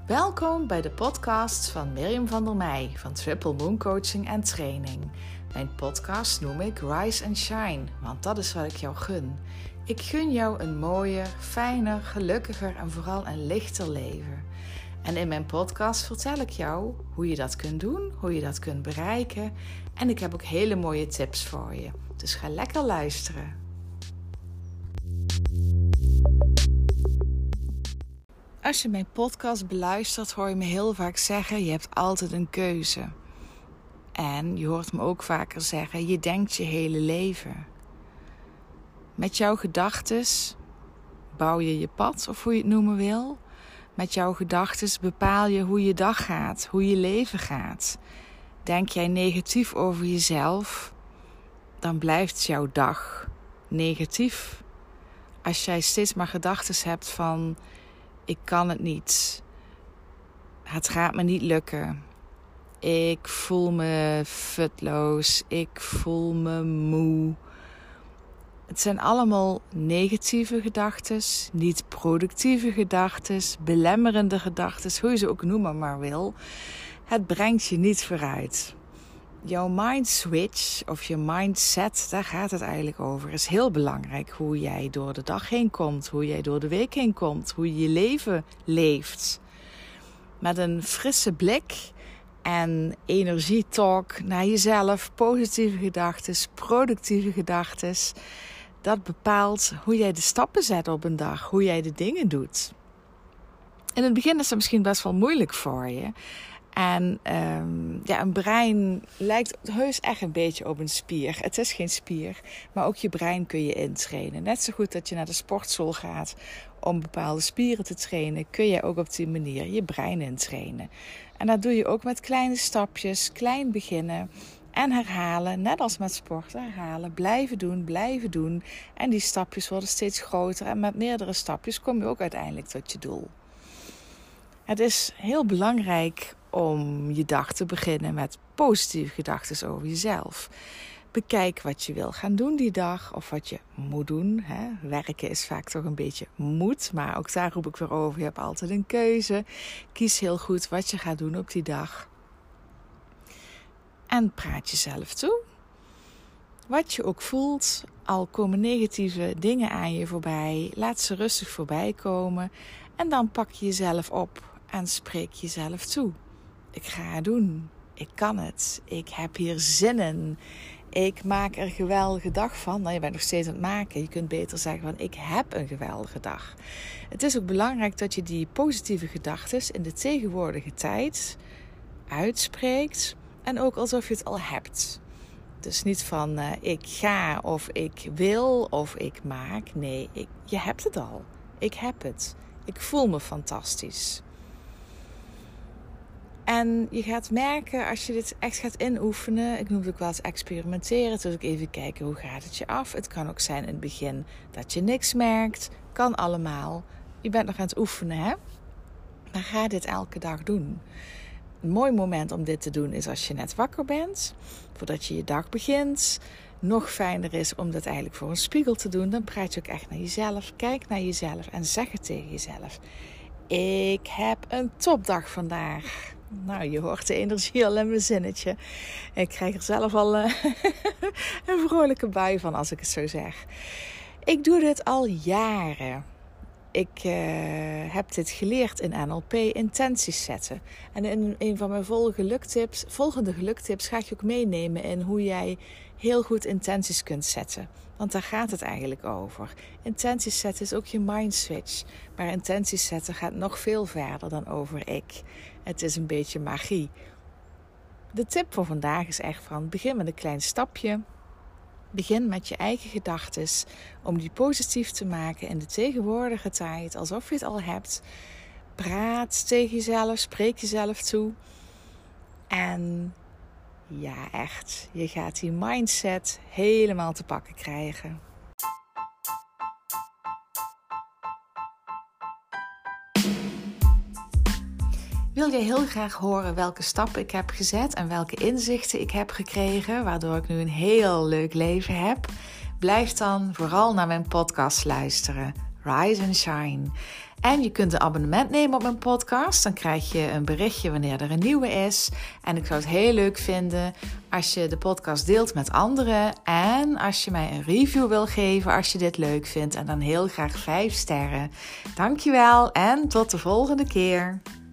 Welkom bij de podcast van Mirjam van der Meij van Triple Moon Coaching en Training. Mijn podcast noem ik Rise and Shine, want dat is wat ik jou gun. Ik gun jou een mooier, fijner, gelukkiger en vooral een lichter leven. En in mijn podcast vertel ik jou hoe je dat kunt doen, hoe je dat kunt bereiken. En ik heb ook hele mooie tips voor je. Dus ga lekker luisteren. Als je mijn podcast beluistert, hoor je me heel vaak zeggen, je hebt altijd een keuze. En je hoort me ook vaker zeggen, je denkt je hele leven. Met jouw gedachtes bouw je je pad, of hoe je het noemen wil. Met jouw gedachtes bepaal je hoe je dag gaat, hoe je leven gaat. Denk jij negatief over jezelf, dan blijft jouw dag negatief. Als jij steeds maar gedachtes hebt van, ik kan het niet, het gaat me niet lukken, ik voel me futloos, ik voel me moe. Het zijn allemaal negatieve gedachtes, niet productieve gedachtes, belemmerende gedachtes, hoe je ze ook noemen maar wil. Het brengt je niet vooruit. Jouw mind switch of je mindset, daar gaat het eigenlijk over. Het is heel belangrijk hoe jij door de dag heen komt, hoe jij door de week heen komt, hoe je je leven leeft. Met een frisse blik en energietalk naar jezelf, positieve gedachtes, productieve gedachtes. Dat bepaalt hoe jij de stappen zet op een dag, hoe jij de dingen doet. In het begin is dat misschien best wel moeilijk voor je. En een brein lijkt heus echt een beetje op een spier. Het is geen spier, maar ook je brein kun je intrainen. Net zo goed dat je naar de sportschool gaat om bepaalde spieren te trainen, kun je ook op die manier je brein intrainen. En dat doe je ook met kleine stapjes, klein beginnen en herhalen. Net als met sport, herhalen, blijven doen. En die stapjes worden steeds groter en met meerdere stapjes kom je ook uiteindelijk tot je doel. Het is heel belangrijk om je dag te beginnen met positieve gedachten over jezelf. Bekijk wat je wil gaan doen die dag of wat je moet doen. Werken is vaak toch een beetje moet, maar ook daar roep ik weer over. Je hebt altijd een keuze. Kies heel goed wat je gaat doen op die dag. En praat jezelf toe. Wat je ook voelt, al komen negatieve dingen aan je voorbij, laat ze rustig voorbij komen. En dan pak je jezelf op en spreek jezelf toe. Ik ga het doen. Ik kan het. Ik heb hier zin in. Ik maak er een geweldige dag van. Nou, je bent nog steeds aan het maken. Je kunt beter zeggen van ik heb een geweldige dag. Het is ook belangrijk dat je die positieve gedachten in de tegenwoordige tijd uitspreekt. En ook alsof je het al hebt. Dus niet van ik ga of ik wil of ik maak. Nee, je hebt het al. Ik heb het. Ik voel me fantastisch. En je gaat merken als je dit echt gaat inoefenen. Ik noem het ook wel eens experimenteren. Dus ook even kijken hoe gaat het je af. Het kan ook zijn in het begin dat je niks merkt. Kan allemaal. Je bent nog aan het oefenen, hè? Maar ga dit elke dag doen. Een mooi moment om dit te doen is als je net wakker bent. Voordat je je dag begint. Nog fijner is om dat eigenlijk voor een spiegel te doen. Dan praat je ook echt naar jezelf. Kijk naar jezelf en zeg het tegen jezelf. Ik heb een topdag vandaag. Nou, je hoort de energie al in mijn zinnetje. Ik krijg er zelf al een vrolijke bui van als ik het zo zeg. Ik doe dit al jaren. Ik heb dit geleerd in NLP, intenties zetten. En in een van mijn volgende geluktips ga ik je ook meenemen in hoe jij heel goed intenties kunt zetten. Want daar gaat het eigenlijk over. Intenties zetten is ook je mind switch. Maar intenties zetten gaat nog veel verder dan over ik. Het is een beetje magie. De tip voor vandaag is echt van begin met een klein stapje. Begin met je eigen gedachten om die positief te maken in de tegenwoordige tijd. Alsof je het al hebt. Praat tegen jezelf, spreek jezelf toe. En ja, echt, je gaat die mindset helemaal te pakken krijgen. Wil je heel graag horen welke stappen ik heb gezet en welke inzichten ik heb gekregen, waardoor ik nu een heel leuk leven heb? Blijf dan vooral naar mijn podcast luisteren. Rise and Shine. En je kunt een abonnement nemen op mijn podcast. Dan krijg je een berichtje wanneer er een nieuwe is. En ik zou het heel leuk vinden als je de podcast deelt met anderen. En als je mij een review wil geven als je dit leuk vindt. En dan heel graag 5 sterren. Dankjewel en tot de volgende keer.